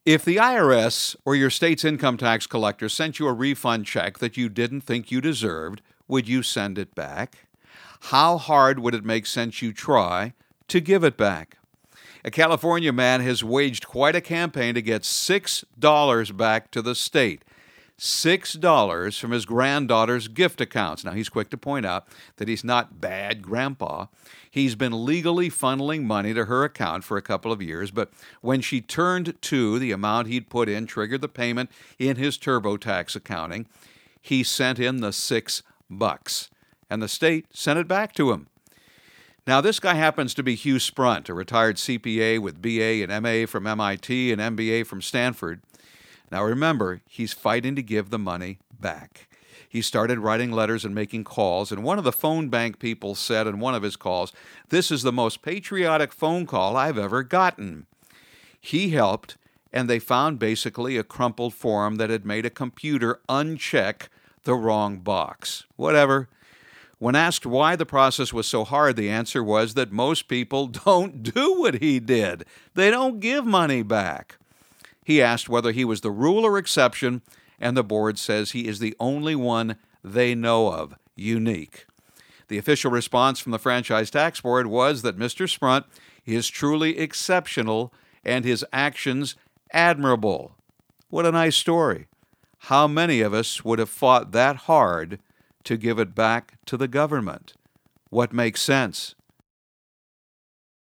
If the IRS or your state's income tax collector sent you a refund check that you didn't think you deserved, would you send it back? How hard would it make sense you try to give it back? A California man has waged quite a campaign to get $6 back to the state. $6 from his granddaughter's gift accounts. Now, he's quick to point out that he's not bad grandpa. He's been legally funneling money to her account for a couple of years, but when she turned 2, the amount he'd put in triggered the payment in his TurboTax accounting. He sent in the $6, and the state sent it back to him. Now, this guy happens to be Hugh Sprunt, a retired CPA with BA and MA from MIT and MBA from Stanford. Now remember, he's fighting to give the money back. He started writing letters and making calls, and one of the phone bank people said in one of his calls, "This is the most patriotic phone call I've ever gotten." He helped, and they found basically a crumpled form that had made a computer uncheck the wrong box. Whatever. When asked why the process was so hard, the answer was that most people don't do what he did. They don't give money back. He asked whether he was the rule or exception, and the board says he is the only one they know of, unique. The official response from the Franchise Tax Board was that Mr. Sprunt is truly exceptional and his actions admirable. What a nice story. How many of us would have fought that hard to give it back to the government? What makes sense?